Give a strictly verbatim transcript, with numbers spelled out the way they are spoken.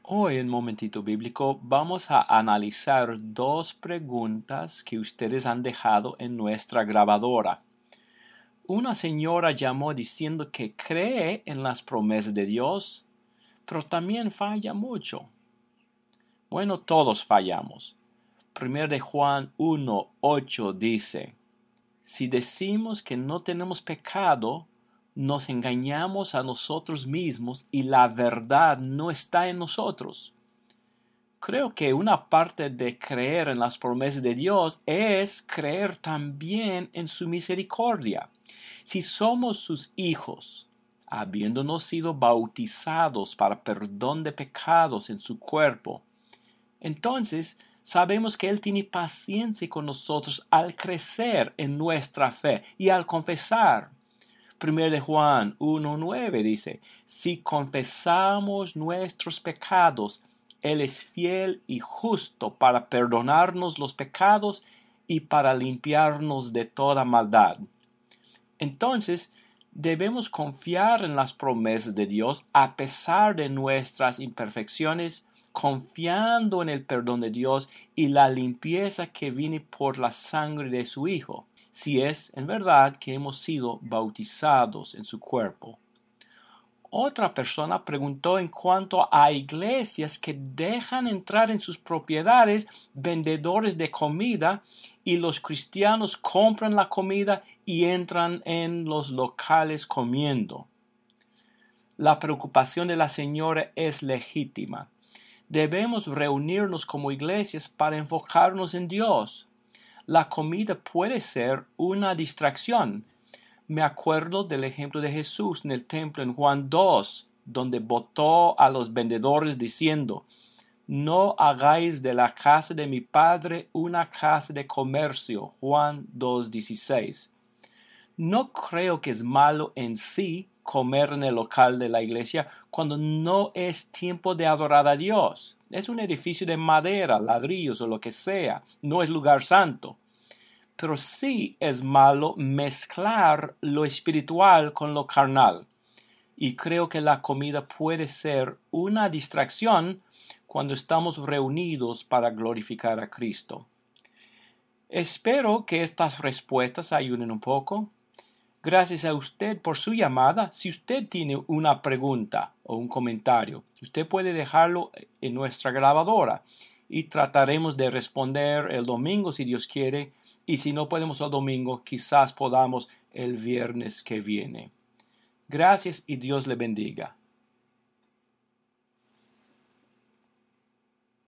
Hoy en Momentito Bíblico vamos a analizar dos preguntas que ustedes han dejado en nuestra grabadora. Una señora llamó diciendo que cree en las promesas de Dios, pero también falla mucho. Bueno, todos fallamos. Primero de Juan uno ocho dice: si decimos que no tenemos pecado, nos engañamos a nosotros mismos y la verdad no está en nosotros. Creo que una parte de creer en las promesas de Dios es creer también en su misericordia. Si somos sus hijos, habiéndonos sido bautizados para perdón de pecados en su cuerpo, entonces sabemos que Él tiene paciencia con nosotros al crecer en nuestra fe y al confesar. Primero de Juan uno nueve dice: si confesamos nuestros pecados, Él es fiel y justo para perdonarnos los pecados y para limpiarnos de toda maldad. Entonces, debemos confiar en las promesas de Dios a pesar de nuestras imperfecciones, confiando en el perdón de Dios y la limpieza que viene por la sangre de su Hijo, si es en verdad que hemos sido bautizados en su cuerpo. Otra persona preguntó en cuanto a iglesias que dejan entrar en sus propiedades vendedores de comida y los cristianos compran la comida y entran en los locales comiendo. La preocupación de la señora es legítima. Debemos reunirnos como iglesias para enfocarnos en Dios. La comida puede ser una distracción. Me acuerdo del ejemplo de Jesús en el templo en Juan dos, donde botó a los vendedores diciendo: no hagáis de la casa de mi Padre una casa de comercio. Juan dos dieciséis. No creo que es malo en sí comer en el local de la iglesia cuando no es tiempo de adorar a Dios. Es un edificio de madera, ladrillos o lo que sea. No es lugar santo. Pero sí es malo mezclar lo espiritual con lo carnal. Y creo que la comida puede ser una distracción cuando estamos reunidos para glorificar a Cristo. Espero que estas respuestas ayuden un poco. Gracias a usted por su llamada. Si usted tiene una pregunta o un comentario, usted puede dejarlo en nuestra grabadora y trataremos de responder el domingo si Dios quiere. Y si no podemos el domingo, quizás podamos el viernes que viene. Gracias y Dios le bendiga.